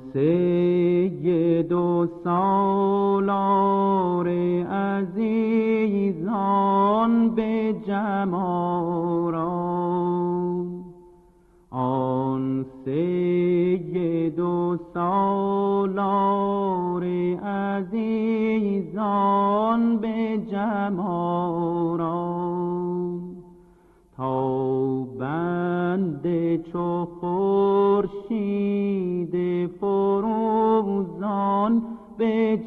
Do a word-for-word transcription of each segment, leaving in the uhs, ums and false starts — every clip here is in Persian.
سید و سالار عزیزان به جماران، آن سید و سالار عزیزان به جماران، تا بنده چو خورشید فروزان به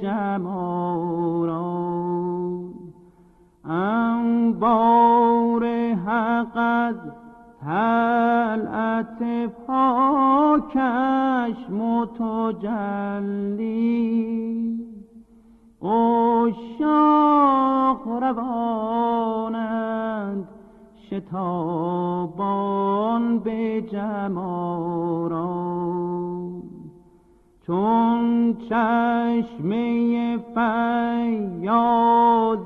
جماران، انبار حق از طلعت پاکش متجلی، عشاق روانند شتابان به جماران، چون چشمه فیاض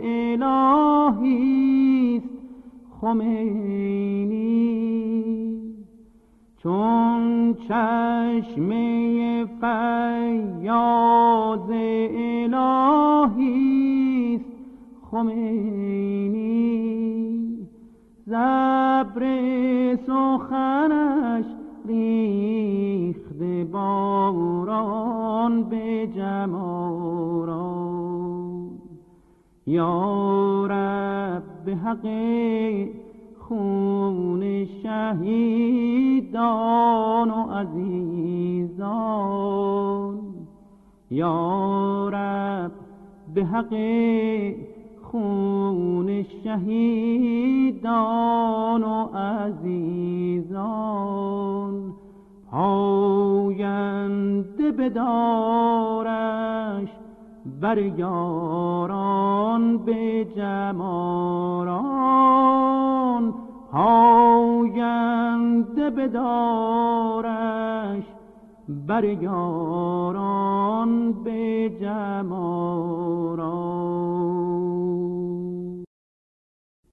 الهیست خمینی، چون چشمه فیاض الهیست خمینی، زبر سخنش ریخته باران به جماران، یا رب به حق خون شهیدان و عزیزان، یا رب به حق خون شهیدان و عزیزان، پاینده بدارش بر یاران به جماران، پاینده بدارش بر یاران